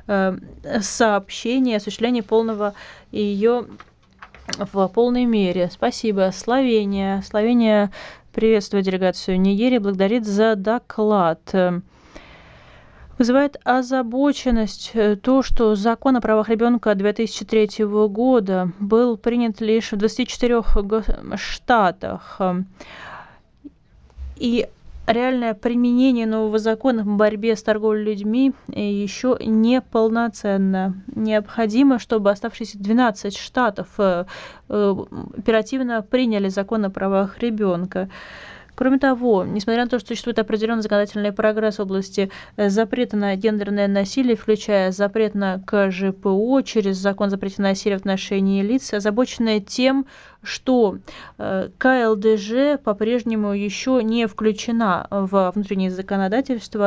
сообщения, осуществления полного ее в полной мере. Спасибо. Словения. Словения приветствует делегацию Нигерии, благодарит за доклад. Вызывает озабоченность то, что закон о правах ребенка 2003 года был принят лишь в 24 штатах. И реальное применение нового закона в борьбе с торговлей людьми еще не полноценно. Необходимо, чтобы оставшиеся 12 штатов оперативно приняли закон о правах ребенка. Кроме того, несмотря на то, что существует определенный законодательный прогресс в области запрета на гендерное насилие, включая запрет на КЖПО через закон о запрете насилия в отношении лиц, озабоченные тем, что КЛДЖ по-прежнему еще не включена во внутреннее законодательство